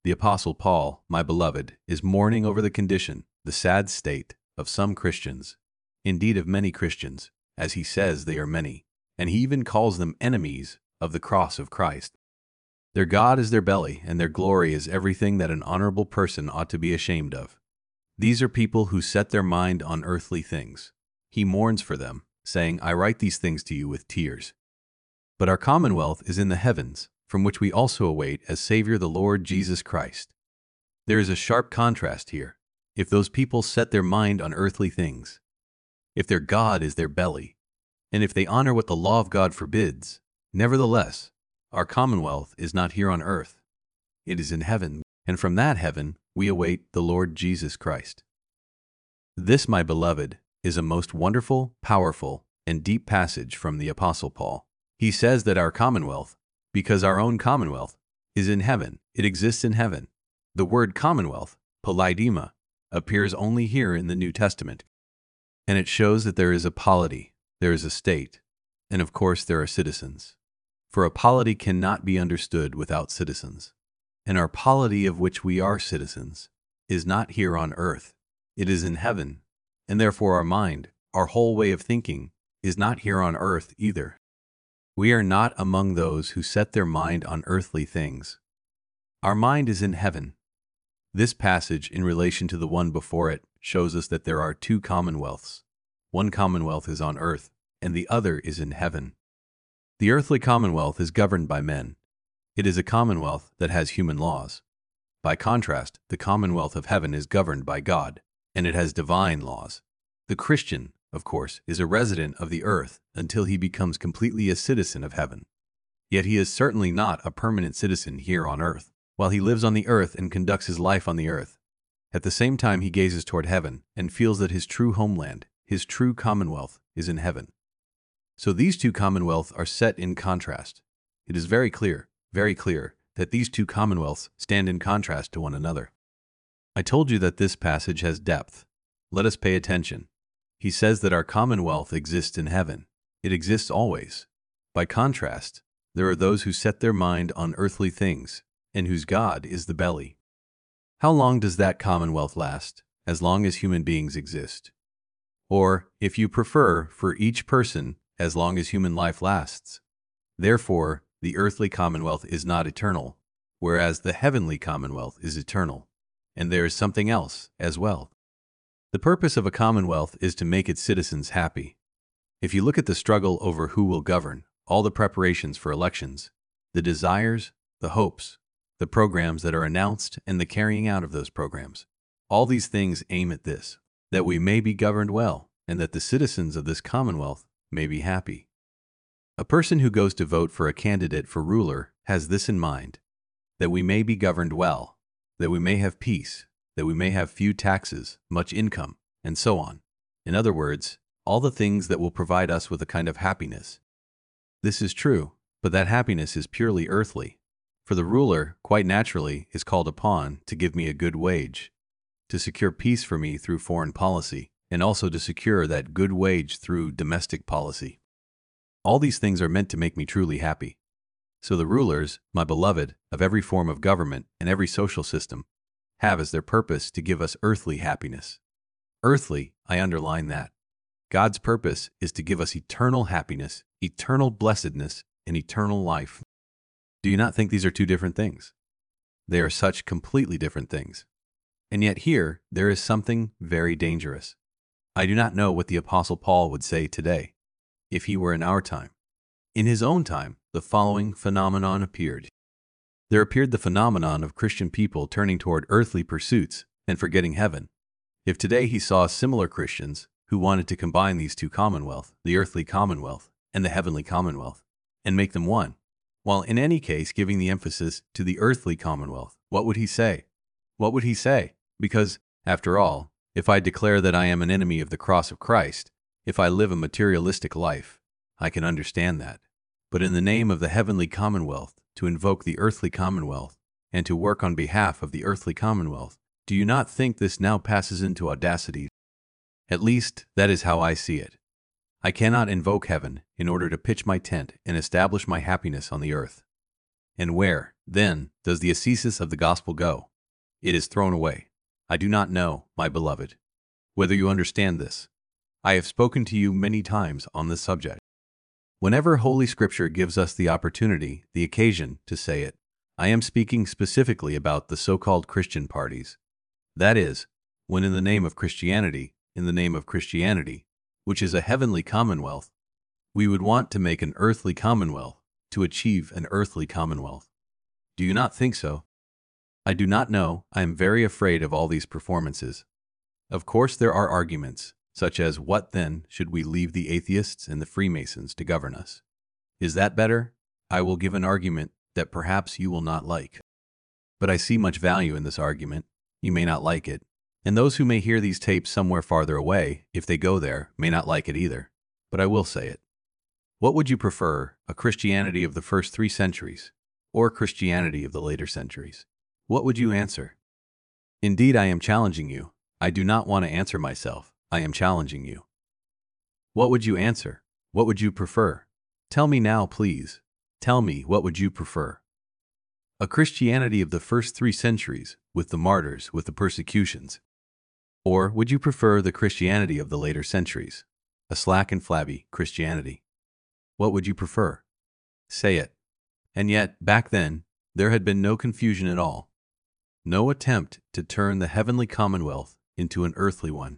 The Apostle Paul, my beloved, is mourning over the condition, the sad state, of some Christians, indeed of many Christians, as he says they are many, and he even calls them enemies of the cross of Christ. Their God is their belly, and their glory is everything that an honorable person ought to be ashamed of. These are people who set their mind on earthly things. He mourns for them, saying, I write these things to you with tears. But our commonwealth is in the heavens, from which we also await as Savior the Lord Jesus Christ. There is a sharp contrast here. If those people set their mind on earthly things, if their God is their belly, and if they honor what the law of God forbids, nevertheless, our commonwealth is not here on earth. It is in heaven, and from that heaven we await the Lord Jesus Christ. This, my beloved, is a most wonderful, powerful, and deep passage from the Apostle Paul. He says that our commonwealth, because our own commonwealth, is in heaven. It exists in heaven. The word commonwealth, polydema, appears only here in the New Testament. And it shows that there is a polity, there is a state, and of course there are citizens. For a polity cannot be understood without citizens. And our polity of which we are citizens is not here on earth. It is in heaven, and therefore our mind, our whole way of thinking, is not here on earth either. We are not among those who set their mind on earthly things. Our mind is in heaven. This passage, in relation to the one before it, shows us that there are two commonwealths. One commonwealth is on earth, and the other is in heaven. The earthly commonwealth is governed by men. It is a commonwealth that has human laws. By contrast, the commonwealth of heaven is governed by God, and it has divine laws. The Christian, of course, is a resident of the earth until he becomes completely a citizen of heaven. Yet he is certainly not a permanent citizen here on earth. While he lives on the earth and conducts his life on the earth, at the same time he gazes toward heaven and feels that his true homeland, his true commonwealth, is in heaven. So these two commonwealths are set in contrast. It is very clear that these two commonwealths stand in contrast to one another. I told you that this passage has depth. Let us pay attention. He says that our commonwealth exists in heaven. It exists always. By contrast, there are those who set their mind on earthly things, and whose God is the belly. How long does that commonwealth last? As long as human beings exist. Or, if you prefer, for each person, as long as human life lasts. Therefore, the earthly commonwealth is not eternal, whereas the heavenly commonwealth is eternal. And there is something else as well. The purpose of a commonwealth is to make its citizens happy. If you look at the struggle over who will govern, all the preparations for elections, the desires, the hopes, the programs that are announced, and the carrying out of those programs, all these things aim at this, that we may be governed well, and that the citizens of this commonwealth may be happy. A person who goes to vote for a candidate for ruler has this in mind, that we may be governed well, that we may have peace, that we may have few taxes, much income, and so on. In other words, all the things that will provide us with a kind of happiness. This is true, but that happiness is purely earthly. For the ruler, quite naturally, is called upon to give me a good wage, to secure peace for me through foreign policy, and also to secure that good wage through domestic policy. All these things are meant to make me truly happy. So the rulers, my beloved, of every form of government and every social system, have as their purpose to give us earthly happiness. Earthly, I underline that. God's purpose is to give us eternal happiness, eternal blessedness, and eternal life. Do you not think these are two different things? They are such completely different things. And yet here, there is something very dangerous. I do not know what the Apostle Paul would say today, if he were in our time. In his own time, the following phenomenon appeared. There appeared the phenomenon of Christian people turning toward earthly pursuits and forgetting heaven. If today he saw similar Christians who wanted to combine these two commonwealths, the earthly commonwealth and the heavenly commonwealth, and make them one, while in any case giving the emphasis to the earthly commonwealth, what would he say? What would he say? Because, after all, if I declare that I am an enemy of the cross of Christ, if I live a materialistic life, I can understand that. But in the name of the heavenly commonwealth, to invoke the earthly commonwealth, and to work on behalf of the earthly commonwealth, do you not think this now passes into audacity? At least, that is how I see it. I cannot invoke heaven in order to pitch my tent and establish my happiness on the earth. And where, Then does the ascesis of the gospel go. It is thrown away. I do not know, my beloved, whether you understand this. I have spoken to you many times on this subject. Whenever Holy Scripture gives us the opportunity, the occasion, to say it, I am speaking specifically about the so-called Christian parties. That is, when in the name of Christianity, which is a heavenly commonwealth, we would want to make an earthly commonwealth, to achieve an earthly commonwealth. Do you not think so? I do not know. I am very afraid of all these performances. Of course there are arguments, such as what then should we leave the atheists and the Freemasons to govern us? Is that better? I will give an argument that perhaps you will not like. But I see much value in this argument. You may not like it. And those who may hear these tapes somewhere farther away, if they go there, may not like it either. But I will say it. What would you prefer, a Christianity of the first 3 centuries, or Christianity of the later centuries? What would you answer? Indeed, I am challenging you. I do not want to answer myself. I am challenging you. What would you answer? What would you prefer? Tell me now, please. Tell me, what would you prefer? A Christianity of the first 3 centuries, with the martyrs, with the persecutions? Or would you prefer the Christianity of the later centuries, a slack and flabby Christianity? What would you prefer? Say it. And yet, back then, there had been no confusion at all. No attempt to turn the heavenly commonwealth into an earthly one.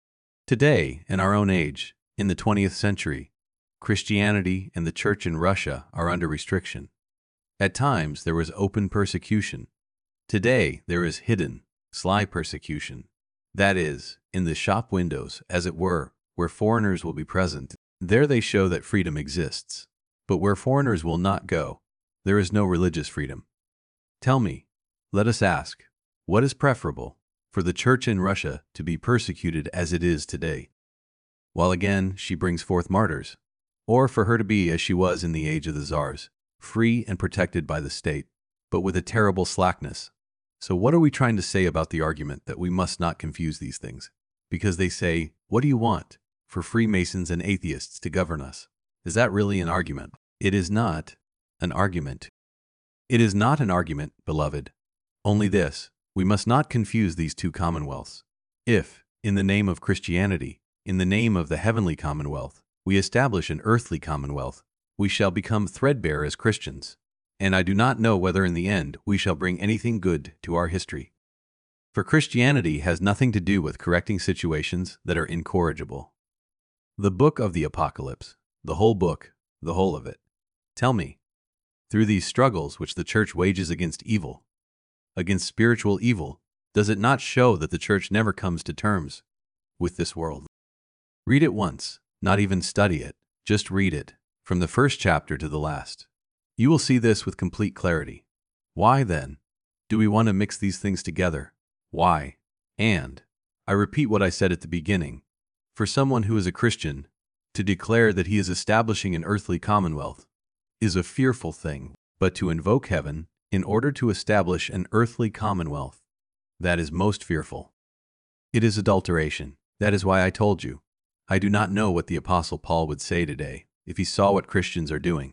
Today, in our own age, in the 20th century, Christianity and the Church in Russia are under restriction. At times, there was open persecution. Today, there is hidden, sly persecution. That is, in the shop windows, as it were, where foreigners will be present. There they show that freedom exists. But where foreigners will not go, there is no religious freedom. Tell me, let us ask, what is preferable, for the Church in Russia to be persecuted as it is today, while again she brings forth martyrs, or for her to be as she was in the age of the Tsars, free and protected by the state, but with a terrible slackness? So what are we trying to say about the argument that we must not confuse these things? Because they say, what do you want? For Freemasons and atheists to govern us. Is that really an argument? It is not an argument. It is not an argument, beloved. Only this, we must not confuse these 2 commonwealths. If, in the name of Christianity, in the name of the heavenly commonwealth, we establish an earthly commonwealth, we shall become threadbare as Christians. And I do not know whether in the end we shall bring anything good to our history. For Christianity has nothing to do with correcting situations that are incorrigible. The book of the Apocalypse, the whole book, the whole of it. Tell me, through these struggles which the Church wages against evil, against spiritual evil, does it not show that the Church never comes to terms with this world? Read it once, not even study it, just read it, from the first chapter to the last. You will see this with complete clarity. Why, then, do we want to mix these things together? Why? And, I repeat what I said at the beginning, for someone who is a Christian, to declare that he is establishing an earthly commonwealth is a fearful thing, but to invoke heaven in order to establish an earthly commonwealth, that is most fearful. It is adulteration. That is why I told you. I do not know what the Apostle Paul would say today if he saw what Christians are doing.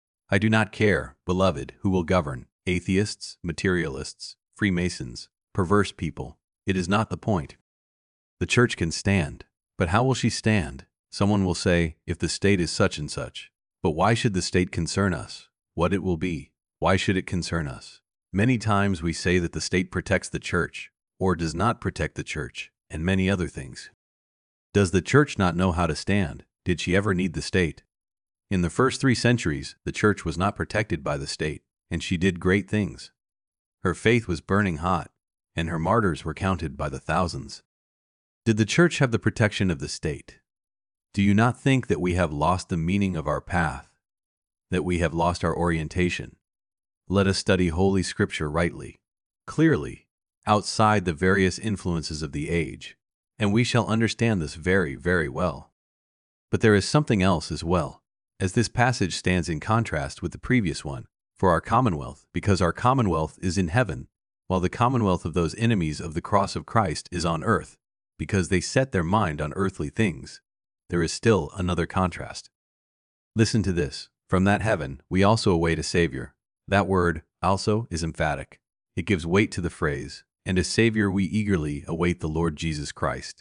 I do not care, beloved, who will govern, atheists, materialists, Freemasons, perverse people. It is not the point. The Church can stand. But how will she stand? Someone will say, if the state is such and such. But why should the state concern us? What it will be? Why should it concern us? Many times we say that the state protects the Church, or does not protect the Church, and many other things. Does the Church not know how to stand? Did she ever need the state? In the first 3 centuries, the Church was not protected by the state, and she did great things. Her faith was burning hot, and her martyrs were counted by the thousands. Did the Church have the protection of the state? Do you not think that we have lost the meaning of our path, that we have lost our orientation? Let us study Holy Scripture rightly, clearly, outside the various influences of the age, and we shall understand this very, very well. But there is something else as well, as this passage stands in contrast with the previous one, for our commonwealth, because our commonwealth is in heaven, while the commonwealth of those enemies of the cross of Christ is on earth, because they set their mind on earthly things. There is still another contrast. Listen to this. From that heaven we also await a Savior, That word, also, is emphatic. It gives weight to the phrase, and as Savior we eagerly await the Lord Jesus Christ.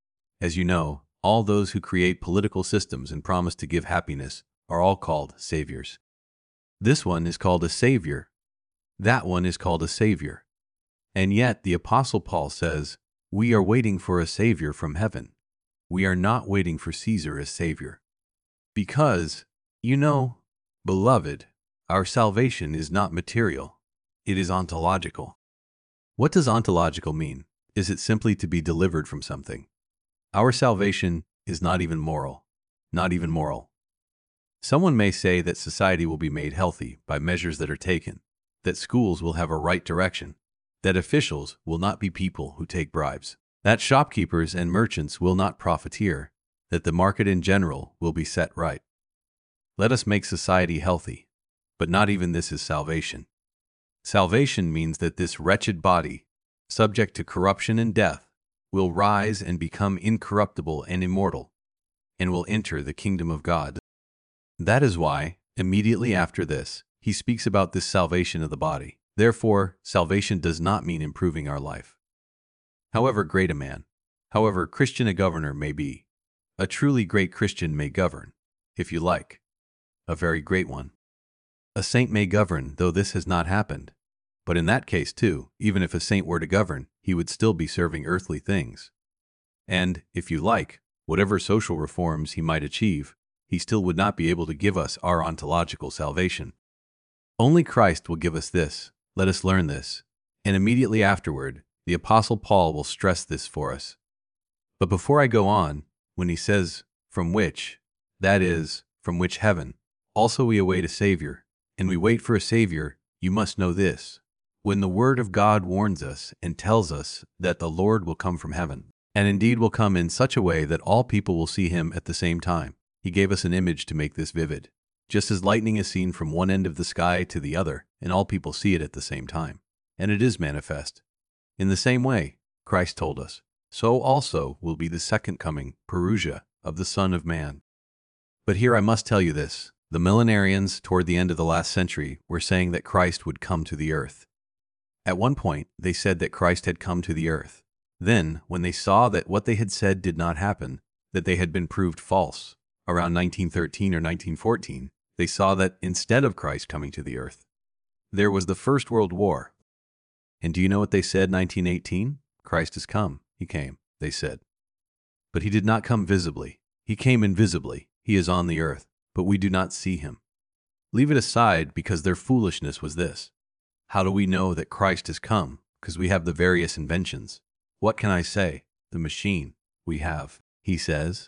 As you know, all those who create political systems and promise to give happiness are all called saviors. This one is called a savior. That one is called a savior. And yet the Apostle Paul says, we are waiting for a savior from heaven. We are not waiting for Caesar as savior. Because, you know, beloved, our salvation is not material. It is ontological. What does ontological mean? Is it simply to be delivered from something? Our salvation is not even moral. Not even moral. Someone may say that society will be made healthy by measures that are taken, that schools will have a right direction, that officials will not be people who take bribes, that shopkeepers and merchants will not profiteer, that the market in general will be set right. Let us make society healthy, but not even this is salvation. Salvation means that this wretched body, subject to corruption and death, will rise and become incorruptible and immortal, and will enter the kingdom of God. That is why, immediately after this, he speaks about this salvation of the body. Therefore, salvation does not mean improving our life. However great a man, however Christian a governor may be, a truly great Christian may govern, if you like, a very great one. A saint may govern, though this has not happened. But in that case, too, even if a saint were to govern, he would still be serving earthly things. And, if you like, whatever social reforms he might achieve, he still would not be able to give us our ontological salvation. Only Christ will give us this. Let us learn this. And immediately afterward, the Apostle Paul will stress this for us. But before I go on, when he says, from which, that is, from which heaven, also we await a Savior, and we wait for a Savior, you must know this. When the Word of God warns us and tells us that the Lord will come from heaven, and indeed will come in such a way that all people will see him at the same time, he gave us an image to make this vivid. Just as lightning is seen from one end of the sky to the other, and all people see it at the same time, and it is manifest. In the same way, Christ told us, so also will be the second coming, Parousia, of the Son of Man. But here I must tell you this. The millenarians toward the end of the last century were saying that Christ would come to the earth. At one point, they said that Christ had come to the earth. Then, when they saw that what they had said did not happen, that they had been proved false, around 1913 or 1914, they saw that instead of Christ coming to the earth, there was the First World War. And do you know what they said in 1918? Christ has come. He came, they said. But he did not come visibly. He came invisibly. He is on the earth, but we do not see him. Leave it aside because their foolishness was this. How do we know that Christ has come? Because we have the various inventions. What can I say? The machine we have, he says.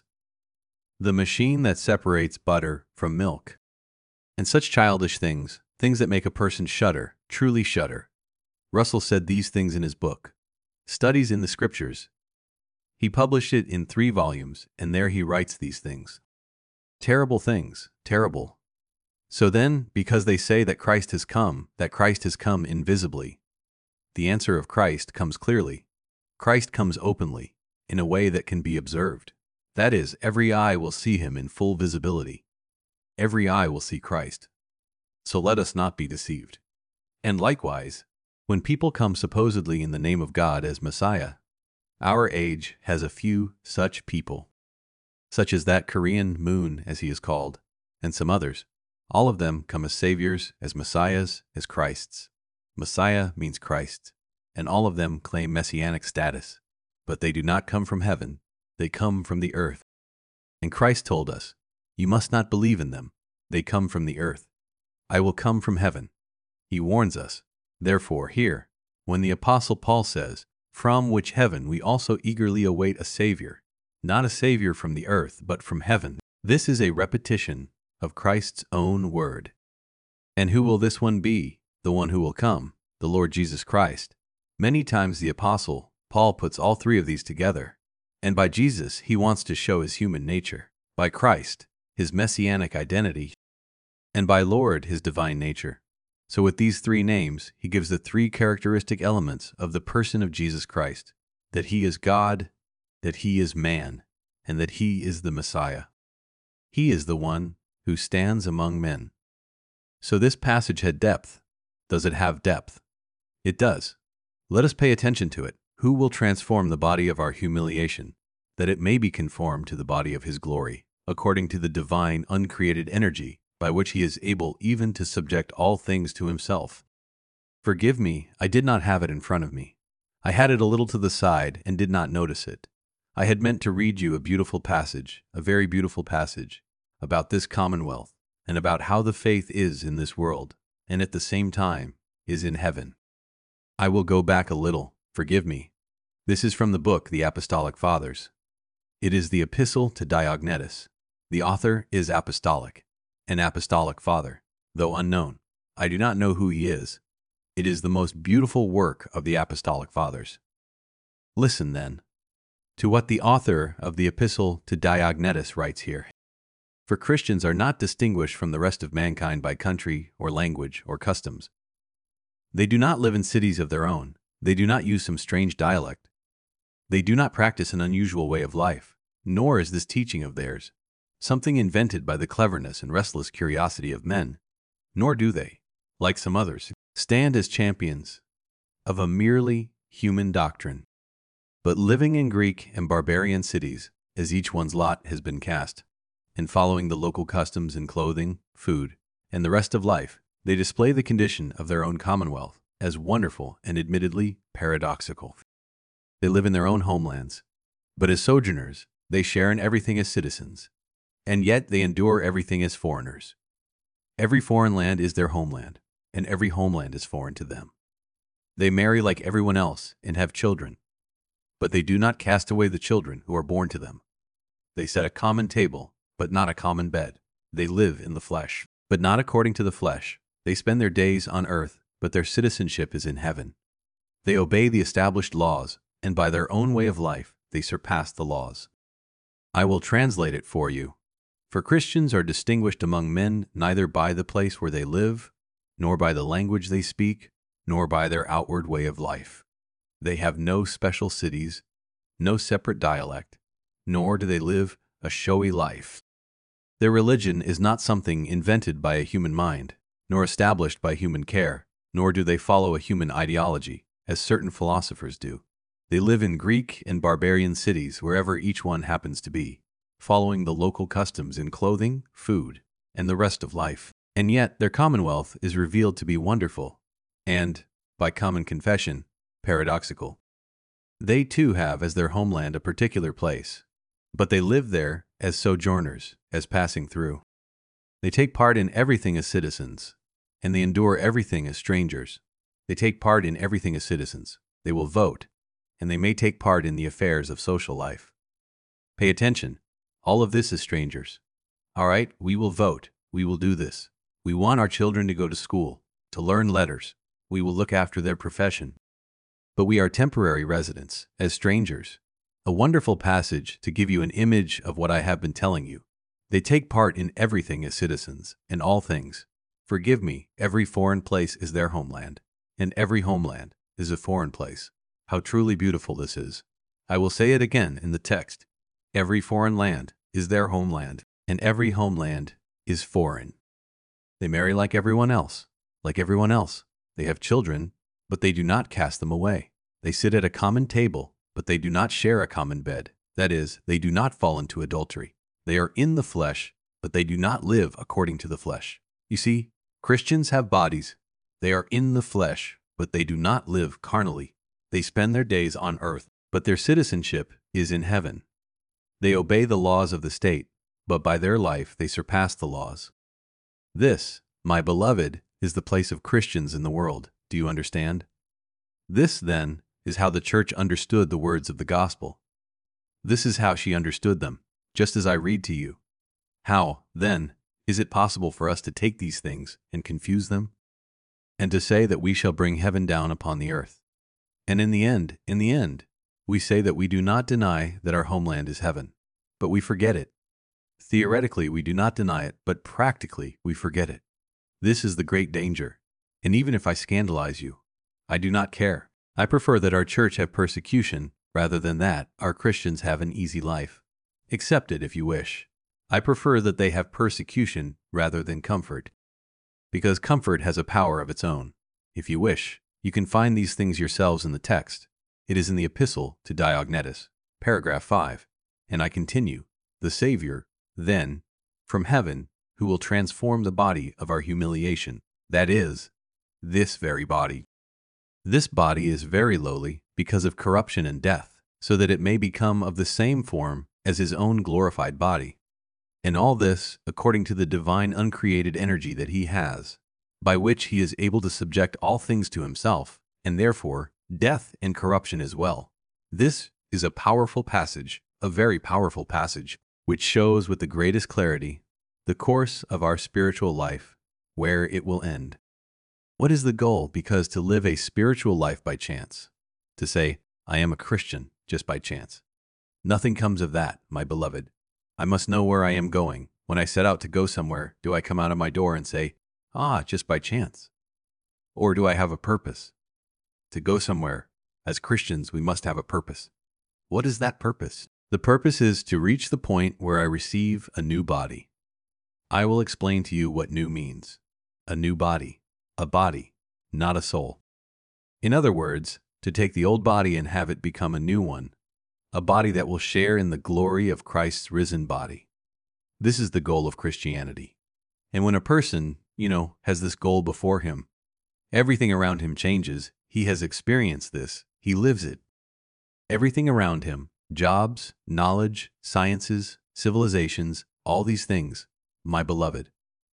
The machine that separates butter from milk. And such childish things, things that make a person shudder, truly shudder. Russell said these things in his book, Studies in the Scriptures. He published it in 3 volumes, and there he writes these things. Terrible things, terrible. So then, because they say that Christ has come invisibly, the answer of Christ comes clearly. Christ comes openly, in a way that can be observed. That is, every eye will see him in full visibility. Every eye will see Christ. So let us not be deceived. And likewise, when people come supposedly in the name of God as Messiah, our age has a few such people, such as that Korean Moon, as he is called, and some others. All of them come as saviors, as messiahs, as Christs. Messiah means Christ, and all of them claim messianic status. But they do not come from heaven, they come from the earth. And Christ told us, you must not believe in them, they come from the earth. I will come from heaven. He warns us. Therefore, here, when the Apostle Paul says, from which heaven we also eagerly await a Savior, not a Savior from the earth, but from heaven, this is a repetition of Christ's own word. And who will this one be? The one who will come, the Lord Jesus Christ. Many times the Apostle Paul puts all 3 of these together. And by Jesus, he wants to show his human nature. By Christ, his messianic identity. And by Lord, his divine nature. So with these 3 names, he gives the 3 characteristic elements of the person of Jesus Christ. That he is God, that he is man, and that he is the Messiah. He is the one who stands among men. So this passage had depth, Does it have depth? It does. Let us pay attention to it. Who will transform the body of our humiliation, that it may be conformed to the body of his glory, according to the divine uncreated energy, by which he is able even to subject all things to himself? Forgive me, I did not have it in front of me. I had it a little to the side and did not notice it. I had meant to read you a beautiful passage, a very beautiful passage, about this commonwealth, and about how the faith is in this world, and at the same time is in heaven. I will go back a little, forgive me. This is from the book The Apostolic Fathers. It is the epistle to Diognetus. The author is apostolic, an apostolic father, though unknown. I do not know who he is. It is the most beautiful work of the apostolic fathers. Listen, then, to what the author of the epistle to Diognetus writes here. For Christians are not distinguished from the rest of mankind by country or language or customs. They do not live in cities of their own. They do not use some strange dialect. They do not practice an unusual way of life, nor is this teaching of theirs something invented by the cleverness and restless curiosity of men, nor do they, like some others, stand as champions of a merely human doctrine, but living in Greek and barbarian cities, as each one's lot has been cast, and following the local customs in clothing, food, and the rest of life, they display the condition of their own commonwealth as wonderful and admittedly paradoxical. They live in their own homelands, but as sojourners, they share in everything as citizens, and yet they endure everything as foreigners. Every foreign land is their homeland, and every homeland is foreign to them. They marry like everyone else and have children, but they do not cast away the children who are born to them. They set a common table, but not a common bed. They live in the flesh, but not according to the flesh. They spend their days on earth, but their citizenship is in heaven. They obey the established laws, and by their own way of life, they surpass the laws. I will translate it for you. For Christians are distinguished among men neither by the place where they live, nor by the language they speak, nor by their outward way of life. They have no special cities, no separate dialect, nor do they live a showy life. Their religion is not something invented by a human mind, nor established by human care, nor do they follow a human ideology, as certain philosophers do. They live in Greek and barbarian cities wherever each one happens to be, following the local customs in clothing, food, and the rest of life. And yet their commonwealth is revealed to be wonderful, and, by common confession, paradoxical. They too have as their homeland a particular place, but they live there as sojourners, as passing through. They take part in everything as citizens, and they endure everything as strangers. They take part in everything as citizens. They will vote, and they may take part in the affairs of social life. Pay attention. All of this is strangers. All right, we will vote. We will do this. We want our children to go to school, to learn letters. We will look after their profession. But we are temporary residents, as strangers. A wonderful passage to give you an image of what I have been telling you. They take part in everything as citizens, in all things. Forgive me, every foreign place is their homeland, and every homeland is a foreign place. How truly beautiful this is. I will say it again in the text. Every foreign land is their homeland, and every homeland is foreign. They marry like everyone else. Like everyone else. They have children, but they do not cast them away. They sit at a common table, but they do not share a common bed. That is, they do not fall into adultery. They are in the flesh, but they do not live according to the flesh. You see, Christians have bodies. They are in the flesh, but they do not live carnally. They spend their days on earth, but their citizenship is in heaven. They obey the laws of the state, but by their life they surpass the laws. This, my beloved, is the place of Christians in the world. Do you understand? This, then, is how the church understood the words of the gospel. This is how she understood them, just as I read to you. How, then, is it possible for us to take these things and confuse them? And to say that we shall bring heaven down upon the earth. And in the end, we say that we do not deny that our homeland is heaven, but we forget it. Theoretically, we do not deny it, but practically, we forget it. This is the great danger. And even if I scandalize you, I do not care. I prefer that our church have persecution rather than that our Christians have an easy life. Accept it if you wish. I prefer that they have persecution rather than comfort, because comfort has a power of its own. If you wish, you can find these things yourselves in the text. It is in the Epistle to Diognetus, paragraph 5. And I continue, the Savior, then, from heaven, who will transform the body of our humiliation, that is, this very body. This body is very lowly because of corruption and death, so that it may become of the same form as his own glorified body. And all this according to the divine uncreated energy that he has, by which he is able to subject all things to himself, and therefore death and corruption as well. This is a powerful passage, a very powerful passage, which shows with the greatest clarity the course of our spiritual life, where it will end. What is the goal? Because to live a spiritual life by chance, to say, I am a Christian just by chance. Nothing comes of that, my beloved. I must know where I am going. When I set out to go somewhere, do I come out of my door and say, just by chance? Or do I have a purpose? To go somewhere, as Christians, we must have a purpose. What is that purpose? The purpose is to reach the point where I receive a new body. I will explain to you what new means. A new body. A body, not a soul. In other words, to take the old body and have it become a new one. A body that will share in the glory of Christ's risen body. This is the goal of Christianity. And when a person, has this goal before him, everything around him changes. He has experienced this. He lives it. Everything around him, jobs, knowledge, sciences, civilizations, all these things, my beloved,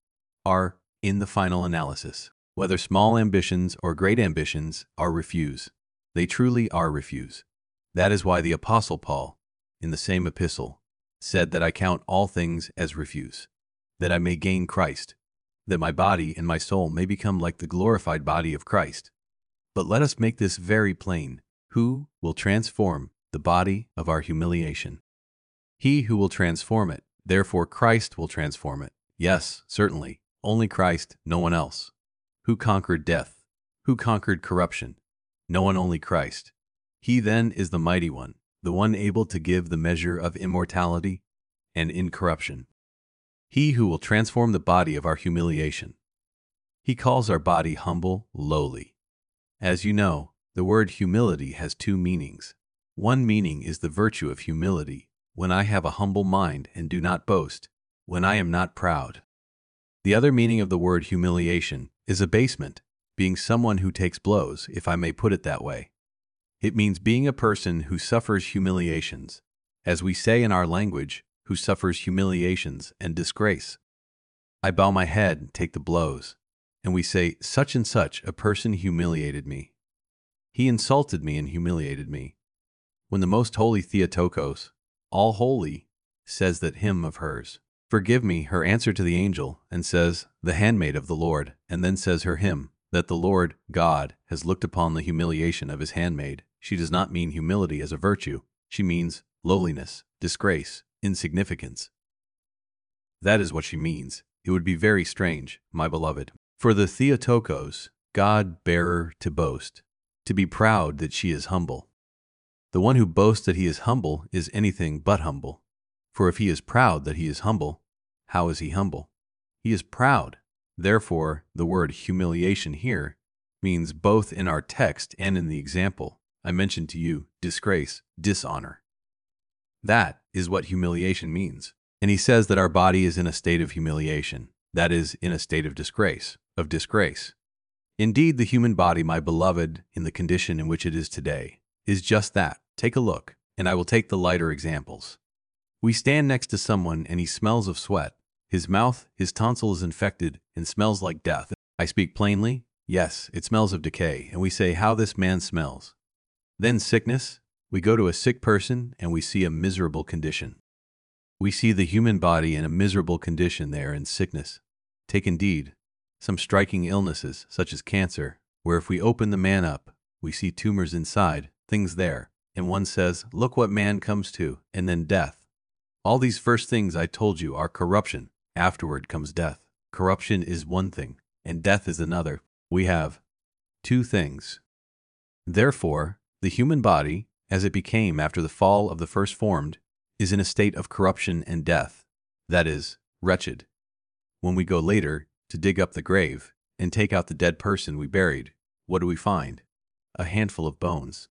are, in the final analysis, whether small ambitions or great ambitions, are refuse. They truly are refuse. That is why the Apostle Paul, in the same epistle, said that I count all things as refuse, that I may gain Christ, that my body and my soul may become like the glorified body of Christ. But let us make this very plain. Who will transform the body of our humiliation? He who will transform it. Therefore Christ will transform it. Yes, certainly, only Christ, no one else. Who conquered death? Who conquered corruption? No one, only Christ. He then is the mighty one, the one able to give the measure of immortality and incorruption. He who will transform the body of our humiliation. He calls our body humble, lowly. As you know, the word humility has two meanings. One meaning is the virtue of humility, when I have a humble mind and do not boast, when I am not proud. The other meaning of the word humiliation is abasement, being someone who takes blows, if I may put it that way. It means being a person who suffers humiliations, as we say in our language, who suffers humiliations and disgrace. I bow my head and take the blows, and we say, such and such a person humiliated me. He insulted me and humiliated me. When the most holy Theotokos, all holy, says that hymn of hers, forgive me, her answer to the angel, and says, the handmaid of the Lord, and then says her hymn, that the Lord, God, has looked upon the humiliation of his handmaid, she does not mean humility as a virtue. She means lowliness, disgrace, insignificance. That is what she means. It would be very strange, my beloved, for the Theotokos, God-bearer to boast, to be proud that she is humble. The one who boasts that he is humble is anything but humble. For if he is proud that he is humble, how is he humble? He is proud. Therefore, the word humiliation here means both in our text and in the example I mentioned to you, disgrace, dishonor. That is what humiliation means. And he says that our body is in a state of humiliation, that is, in a state of disgrace. Indeed, the human body, my beloved, in the condition in which it is today, is just that. Take a look, and I will take the lighter examples. We stand next to someone and he smells of sweat. His mouth, his tonsil is infected and smells like death. I speak plainly? Yes, it smells of decay, and we say how this man smells. Then sickness. We go to a sick person and we see a miserable condition. We see the human body in a miserable condition there in sickness. Take indeed some striking illnesses, such as cancer, where if we open the man up, we see tumors inside, things there, and one says, look what man comes to, and then death. All these first things I told you are corruption. Afterward comes death. Corruption is one thing, and death is another. We have two things. Therefore, the human body, as it became after the fall of the first formed, is in a state of corruption and death, that is, wretched. When we go later to dig up the grave and take out the dead person we buried, what do we find? A handful of bones.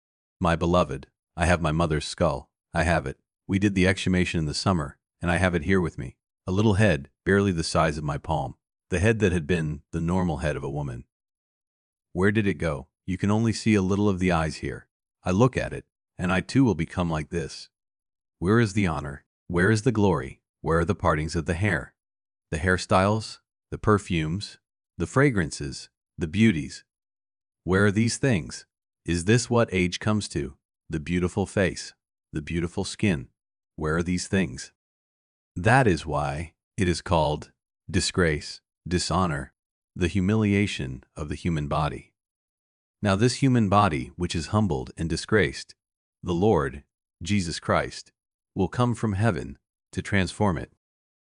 My beloved, I have my mother's skull. I have it. We did the exhumation in the summer, and I have it here with me. A little head, barely the size of my palm. The head that had been the normal head of a woman. Where did it go? You can only see a little of the eyes here. I look at it, and I too will become like this. Where is the honor? Where is the glory? Where are the partings of the hair? The hairstyles, the perfumes, the fragrances, the beauties. Where are these things? Is this what age comes to? The beautiful face, the beautiful skin. Where are these things? That is why it is called disgrace, dishonor, the humiliation of the human body. Now this human body, which is humbled and disgraced, the Lord, Jesus Christ, will come from heaven to transform it.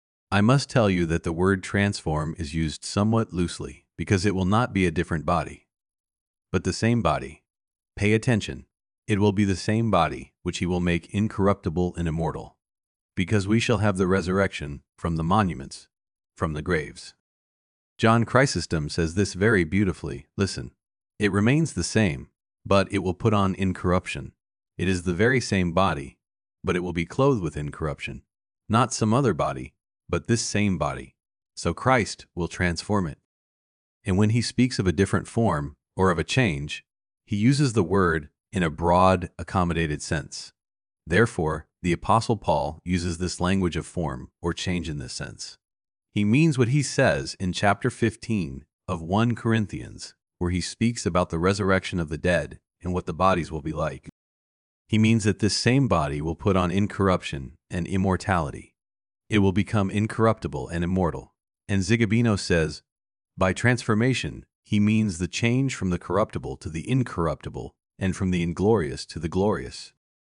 I must tell you that the word transform is used somewhat loosely because it will not be a different body, but the same body. Pay attention. It will be the same body which he will make incorruptible and immortal, because we shall have the resurrection from the monuments, from the graves. John Chrysostom says this very beautifully. Listen, it remains the same, but it will put on incorruption. It is the very same body, but it will be clothed with incorruption. Not some other body, but this same body. So Christ will transform it. And when he speaks of a different form or of a change, he uses the word in a broad, accommodated sense. Therefore, the Apostle Paul uses this language of form or change in this sense. He means what he says in chapter 15 of 1 Corinthians, where he speaks about the resurrection of the dead and what the bodies will be like. He means that this same body will put on incorruption and immortality. It will become incorruptible and immortal. And Zigabino says, by transformation, he means the change from the corruptible to the incorruptible and from the inglorious to the glorious.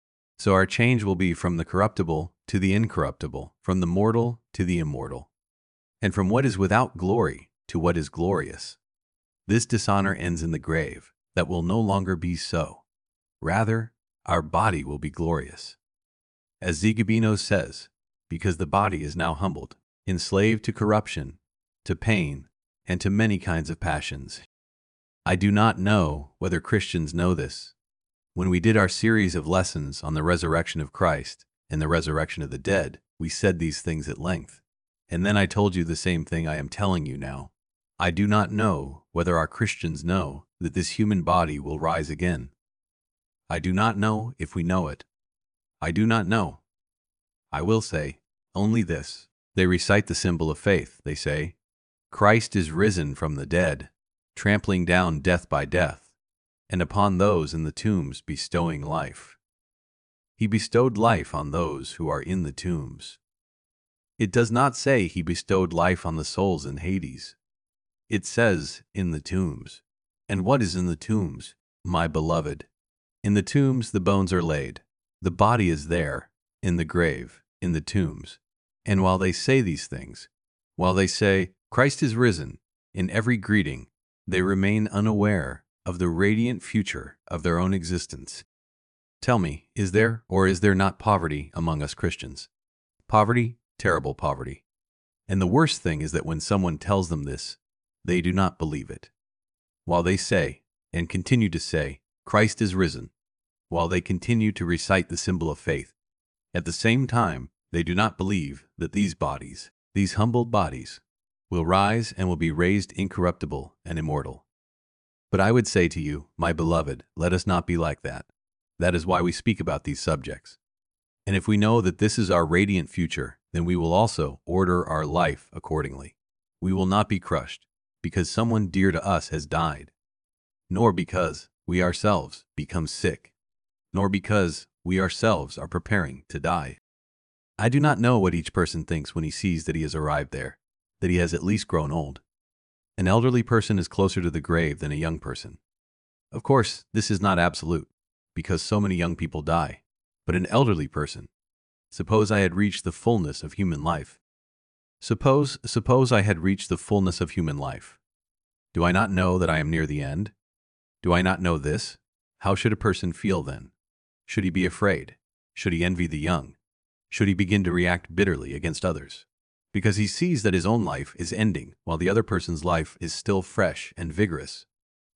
So our change will be from the corruptible to the incorruptible, from the mortal to the immortal, and from what is without glory to what is glorious. This dishonor ends in the grave. That will no longer be so. Rather, our body will be glorious. As Zigabino says, because the body is now humbled, enslaved to corruption, to pain, and to many kinds of passions. I do not know whether Christians know this. When we did our series of lessons on the resurrection of Christ and the resurrection of the dead, we said these things at length. And then I told you the same thing I am telling you now. I do not know whether our Christians know that this human body will rise again. I do not know if we know it. I do not know. I will say only this. They recite the symbol of faith. They say, Christ is risen from the dead, trampling down death by death, and upon those in the tombs bestowing life. He bestowed life on those who are in the tombs. It does not say he bestowed life on the souls in Hades. It says in the tombs. And what is in the tombs, my beloved? In the tombs the bones are laid. The body is there, in the grave, in the tombs. And while they say these things, while they say, Christ is risen, in every greeting, they remain unaware of the radiant future of their own existence. Tell me, is there or is there not poverty among us Christians? Poverty, terrible poverty. And the worst thing is that when someone tells them this, they do not believe it. While they say, and continue to say, Christ is risen, while they continue to recite the symbol of faith, at the same time, they do not believe that these bodies, these humbled bodies, will rise and will be raised incorruptible and immortal. But I would say to you, my beloved, let us not be like that. That is why we speak about these subjects. And if we know that this is our radiant future, then we will also order our life accordingly. We will not be crushed because someone dear to us has died, nor because we ourselves become sick, nor because we ourselves are preparing to die. I do not know what each person thinks when he sees that he has arrived there, that he has at least grown old. An elderly person is closer to the grave than a young person. Of course, this is not absolute, because so many young people die. But an elderly person, suppose I had reached the fullness of human life. Suppose I had reached the fullness of human life. Do I not know that I am near the end? Do I not know this? How should a person feel then? Should he be afraid? Should he envy the young? Should he begin to react bitterly against others? Because he sees that his own life is ending while the other person's life is still fresh and vigorous.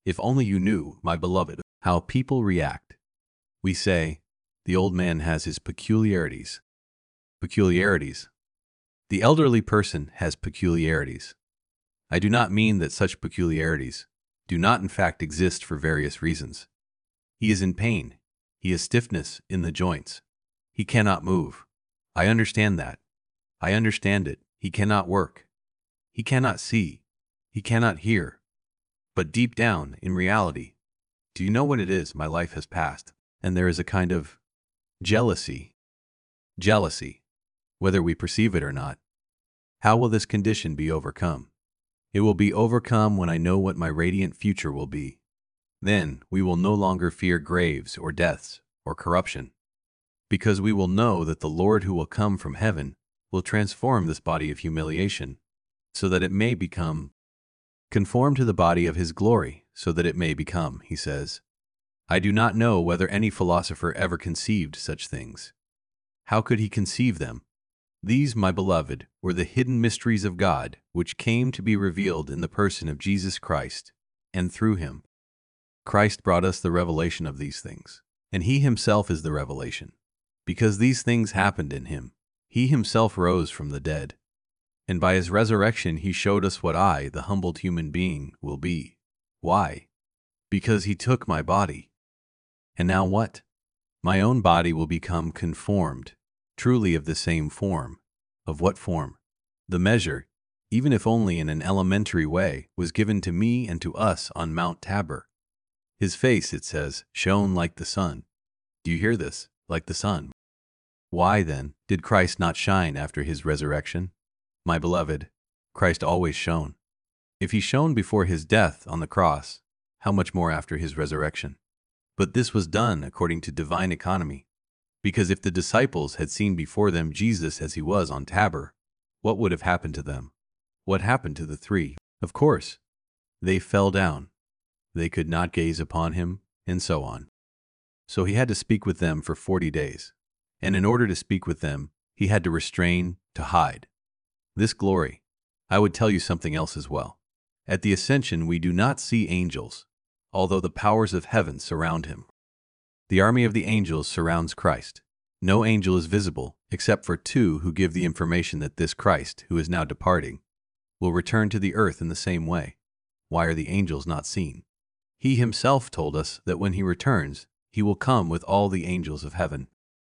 If only you knew, my beloved, how people react. We say, the old man has his peculiarities. Peculiarities. The elderly person has peculiarities. I do not mean that such peculiarities do not in fact exist for various reasons. He is in pain. He has stiffness in the joints. He cannot move. I understand that. I understand it. He cannot work. He cannot see. He cannot hear. But deep down, in reality, do you know what it is? My life has passed, and there is a kind of jealousy. Jealousy, whether we perceive it or not. How will this condition be overcome? It will be overcome when I know what my radiant future will be. Then we will no longer fear graves or deaths or corruption, because we will know that the Lord who will come from heaven will transform this body of humiliation, so that it may become conformed to the body of his glory, so that it may become, he says. I do not know whether any philosopher ever conceived such things. How could he conceive them? These, my beloved, were the hidden mysteries of God, which came to be revealed in the person of Jesus Christ, and through him. Christ brought us the revelation of these things, and he himself is the revelation. Because these things happened in him, he himself rose from the dead. And by his resurrection he showed us what I, the humbled human being, will be. Why? Because he took my body. And now what? My own body will become conformed, truly of the same form. Of what form? The measure, even if only in an elementary way, was given to me and to us on Mount Tabor. His face, it says, shone like the sun. Do you hear this? Like the sun. Why, then, did Christ not shine after his resurrection? My beloved, Christ always shone. If he shone before his death on the cross, how much more after his resurrection? But this was done according to divine economy, because if the disciples had seen before them Jesus as he was on Tabor, what would have happened to them? What happened to the three? Of course, they fell down. They could not gaze upon him, and so on. So he had to speak with them for 40 days. And in order to speak with them, he had to restrain, to hide. This glory. I would tell you something else as well. At the ascension we do not see angels, although the powers of heaven surround him. The army of the angels surrounds Christ. No angel is visible, except for 2 who give the information that this Christ, who is now departing, will return to the earth in the same way. Why are the angels not seen? He himself told us that when he returns, he will come with all the angels of heaven.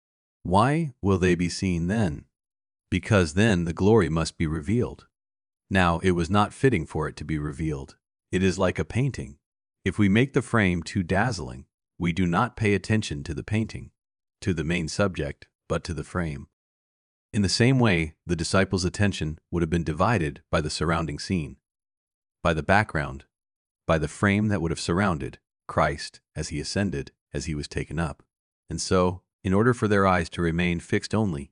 Why will they be seen then? Because then the glory must be revealed. Now, it was not fitting for it to be revealed. It is like a painting. If we make the frame too dazzling, we do not pay attention to the painting, to the main subject, but to the frame. In the same way, the disciples' attention would have been divided by the surrounding scene, by the background, by the frame that would have surrounded Christ as he ascended, as he was taken up. And so, in order for their eyes to remain fixed only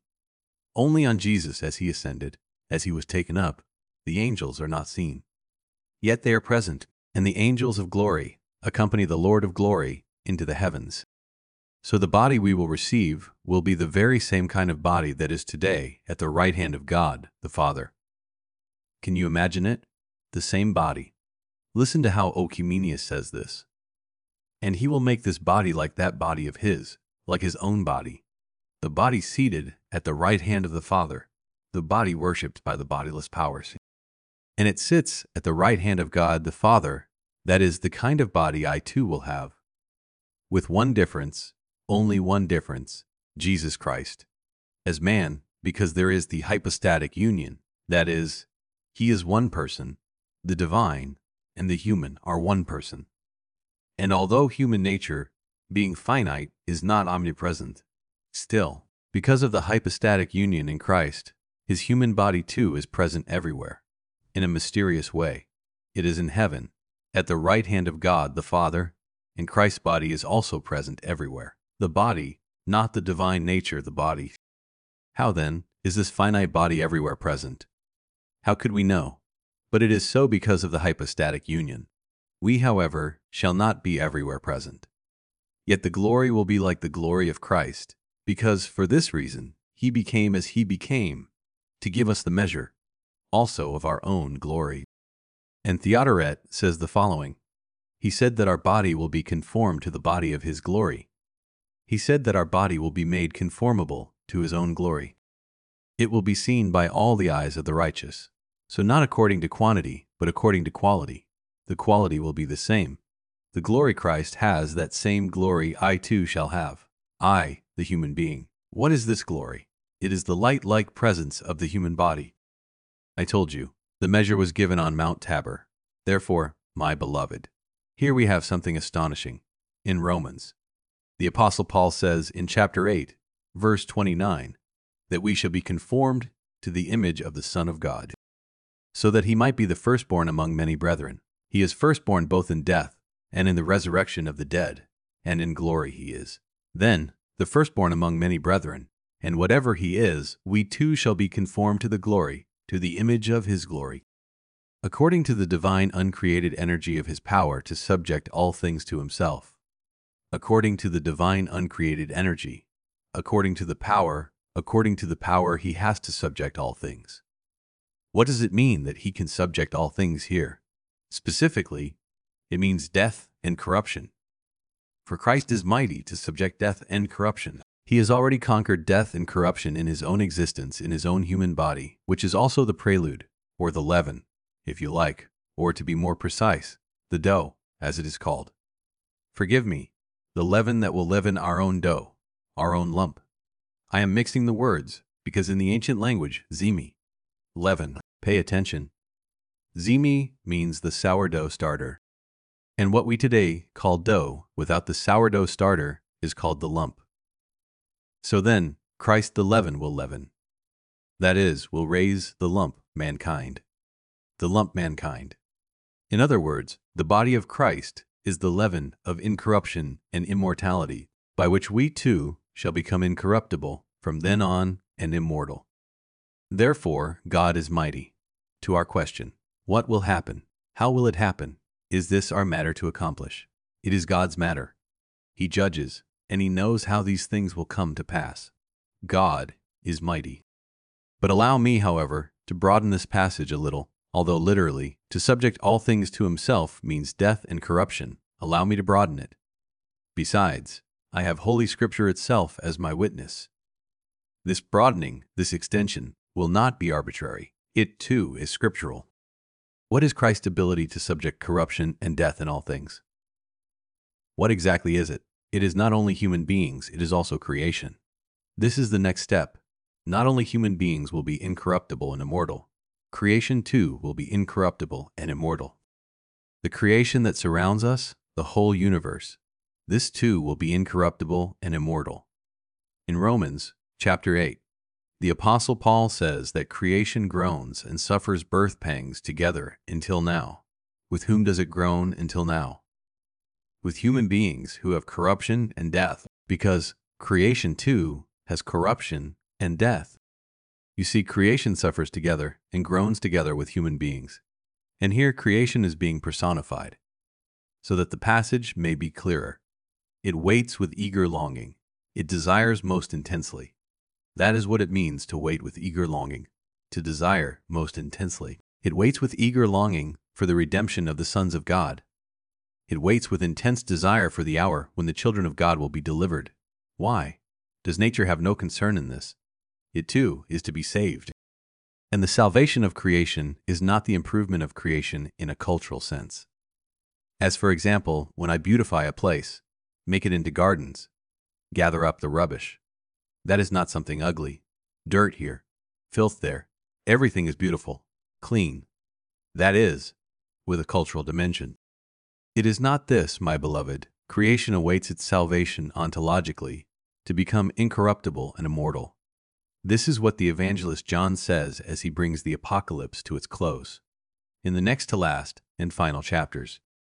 on Jesus as he ascended, as he was taken up, the angels are not seen. Yet they are present, and the angels of glory accompany the Lord of glory into the heavens. So the body we will receive will be the very same kind of body that is today at the right hand of God, the Father. Can you imagine it? The same body. Listen to how Oecumenius says this. And he will make this body like that body of his, like his own body. The body seated at the right hand of the Father, the body worshipped by the bodiless powers. And it sits at the right hand of God the Father. That is the kind of body I too will have. With one difference, only one difference, Jesus Christ. As man, because there is the hypostatic union, that is, he is one person, the divine and the human are one person. And although human nature, being finite, is not omnipresent, still, because of the hypostatic union in Christ, his human body too is present everywhere. In a mysterious way, it is in heaven, at the right hand of God the Father, and Christ's body is also present everywhere. The body, not the divine nature, the body. How then is this finite body everywhere present? How could we know? But it is so because of the hypostatic union. We, however, shall not be everywhere present. Yet the glory will be like the glory of Christ, because for this reason he became as he became, to give us the measure, also of our own glory. And Theodoret says the following. He said that our body will be conformed to the body of His glory. He said that our body will be made conformable to His own glory. It will be seen by all the eyes of the righteous. So not according to quantity, but according to quality. The quality will be the same. The glory Christ has, that same glory I too shall have. I, the human being. What is this glory? It is the light-like presence of the human body. I told you, the measure was given on Mount Tabor. Therefore, my beloved. Here we have something astonishing. In Romans, the Apostle Paul says in chapter 8, verse 29, that we shall be conformed to the image of the Son of God, so that He might be the firstborn among many brethren. He is firstborn both in death and in the resurrection of the dead, and in glory He is. Then, the firstborn among many brethren, and whatever He is, we too shall be conformed to the glory, to the image of His glory, according to the divine uncreated energy of His power to subject all things to Himself. According to the divine uncreated energy, according to the power He has to subject all things. What does it mean that He can subject all things here? Specifically, it means death and corruption. For Christ is mighty to subject death and corruption. He has already conquered death and corruption in His own existence, in His own human body, which is also the prelude, or the leaven, if you like, or to be more precise, the dough, as it is called. Forgive me, the leaven that will leaven our own dough, our own lump. I am mixing the words, because in the ancient language, zimi, leaven, pay attention. Zimi means the sourdough starter. And what we today call dough without the sourdough starter is called the lump. So then, Christ the leaven will leaven. That is, will raise the lump, mankind. The lump, mankind. In other words, the body of Christ is the leaven of incorruption and immortality, by which we too shall become incorruptible from then on and immortal. Therefore, God is mighty. To our question, what will happen? How will it happen? Is this our matter to accomplish? It is God's matter. He judges, and He knows how these things will come to pass. God is mighty. But allow me, however, to broaden this passage a little. Although literally, to subject all things to Himself means death and corruption, allow me to broaden it. Besides, I have Holy Scripture itself as my witness. This broadening, this extension, will not be arbitrary. It too is scriptural. What is Christ's ability to subject corruption and death in all things? What exactly is it? It is not only human beings, it is also creation. This is the next step. Not only human beings will be incorruptible and immortal, creation too will be incorruptible and immortal. The creation that surrounds us, the whole universe, this too will be incorruptible and immortal. In Romans, chapter 8, the Apostle Paul says that creation groans and suffers birth pangs together until now. With whom does it groan until now? With human beings who have corruption and death, because creation too has corruption and death. You see, creation suffers together and groans together with human beings. And here creation is being personified, so that the passage may be clearer. It waits with eager longing. It desires most intensely. That is what it means to wait with eager longing, to desire most intensely. It waits with eager longing for the redemption of the sons of God. It waits with intense desire for the hour when the children of God will be delivered. Why? Does nature have no concern in this? It too is to be saved. And the salvation of creation is not the improvement of creation in a cultural sense. As for example, when I beautify a place, make it into gardens, gather up the rubbish. That is not something ugly. Dirt here, filth there. Everything is beautiful, clean. That is, with a cultural dimension. It is not this, my beloved. Creation awaits its salvation ontologically, to become incorruptible and immortal. This is what the evangelist John says as he brings the apocalypse to its close. In the next to last and final chapters,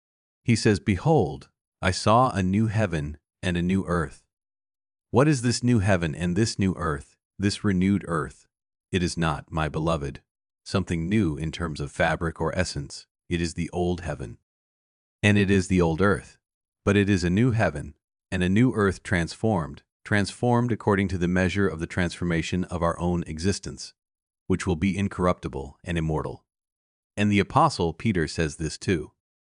he says, "Behold, I saw a new heaven and a new earth." What is this new heaven and this new earth, this renewed earth? It is not, my beloved, something new in terms of fabric or essence. It is the old heaven. And it is the old earth. But it is a new heaven and a new earth transformed according to the measure of the transformation of our own existence, which will be incorruptible and immortal. And the Apostle Peter says this too.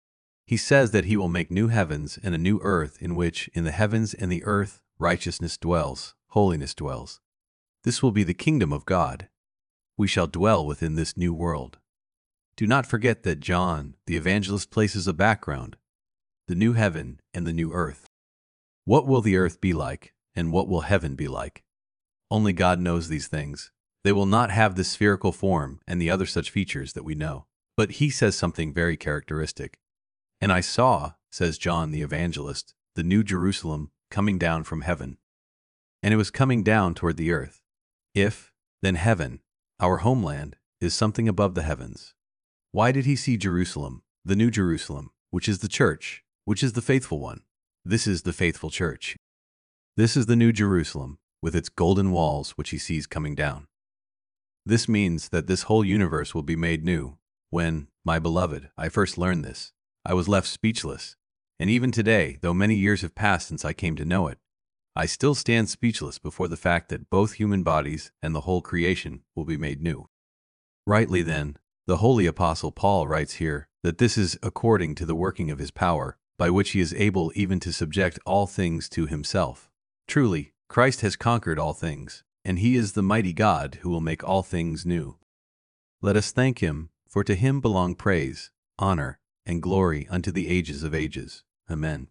He says that he will make new heavens and a new earth in which, in the heavens and the earth, righteousness dwells, holiness dwells. This will be the kingdom of God. We shall dwell within this new world. Do not forget that John, the evangelist, places a background, the new heaven and the new earth. What will the earth be like, and what will heaven be like? Only God knows these things. They will not have the spherical form and the other such features that we know. But he says something very characteristic. And I saw, says John the evangelist, the new Jerusalem coming down from heaven. And it was coming down toward the earth. If, then heaven, our homeland, is something above the heavens. Why did he see Jerusalem, the new Jerusalem, which is the church, which is the faithful one? This is the faithful church. This is the new Jerusalem, with its golden walls which he sees coming down. This means that this whole universe will be made new. When, my beloved, I first learned this, I was left speechless. And even today, though many years have passed since I came to know it, I still stand speechless before the fact that both human bodies and the whole creation will be made new. Rightly then, the holy apostle Paul writes here that this is according to the working of his power, by which he is able even to subject all things to himself. Truly, Christ has conquered all things, and he is the mighty God who will make all things new. Let us thank him, for to him belong praise, honor, and glory unto the ages of ages. Amen.